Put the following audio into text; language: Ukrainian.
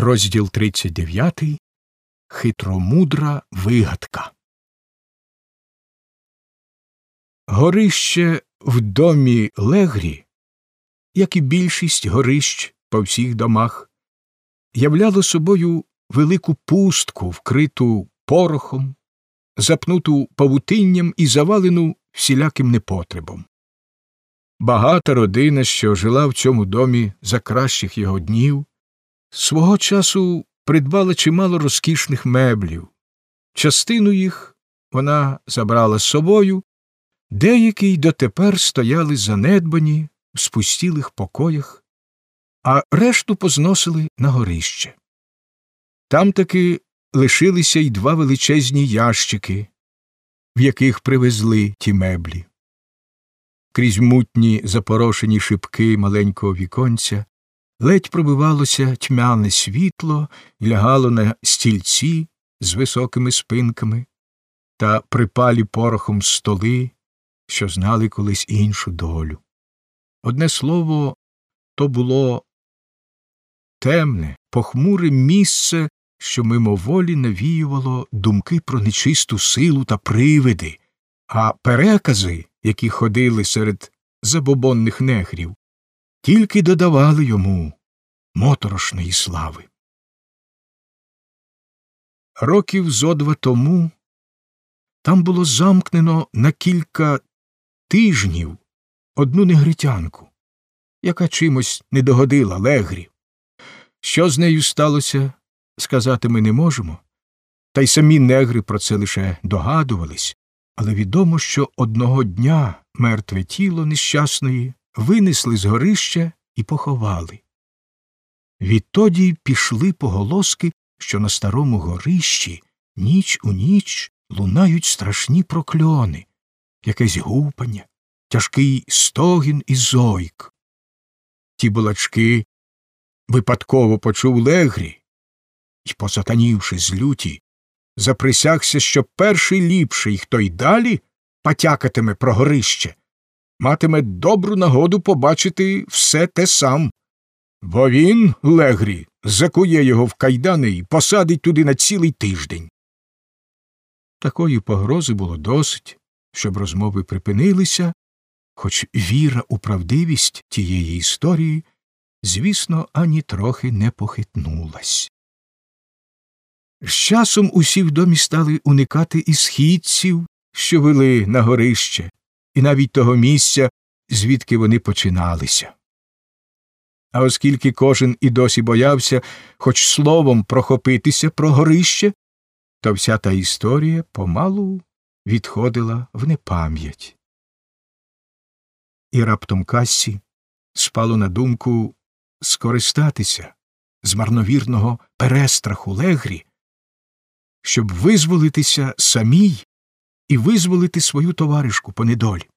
Розділ 39. Хитромудра вигадка. Горище в домі Легрі, як і більшість горищ по всіх домах, являло собою велику пустку, вкриту порохом, запнуту павутинням і завалену всіляким непотребом. Багата родина, що жила в цьому домі за кращих його днів, свого часу придбала чимало розкішних меблів. Частину їх вона забрала з собою, деякі й дотепер стояли занедбані в спустілих покоях, а решту позносили на горище. Там таки лишилися й два величезні ящики, в яких привезли ті меблі. Крізь мутні запорошені шибки маленького віконця ледь пробивалося тьмяне світло і лягало на стільці з високими спинками та припалі порохом столи, що знали колись іншу долю. Одне слово, то було темне, похмуре місце, що мимоволі навіювало думки про нечисту силу та привиди, а перекази, які ходили серед забобонних негрів, тільки додавали йому моторошної слави. Років зо два тому там було замкнено на кілька тижнів одну негритянку, яка чимось не догодила Легрі. Що з нею сталося, сказати ми не можемо, та й самі негри про це лише догадувались, але відомо, що одного дня мертве тіло нещасної винесли з горища і поховали. Відтоді й пішли поголоски, що на старому горищі ніч у ніч лунають страшні прокльони, якесь гупання, тяжкий стогін і зойк. Ті балачки випадково почув Легрі і, посатанівши з люті, заприсягся, що перший ліпший, хто й далі потякатиме про горище, матиме добру нагоду побачити все те сам. Бо він, Легрі, закує його в кайдани і посадить туди на цілий тиждень. Такої погрози було досить, щоб розмови припинилися, хоч віра у правдивість тієї історії, звісно, ані трохи не похитнулась. З часом усі в домі стали уникати і східців, що вели на горище, і навіть того місця, звідки вони починалися. А оскільки кожен і досі боявся хоч словом прохопитися про горище, то вся та історія помалу відходила в непам'ять. І раптом Кассі спало на думку скористатися з марновірного перестраху Легрі, щоб визволитися самій і визволити свою товаришку по недолі.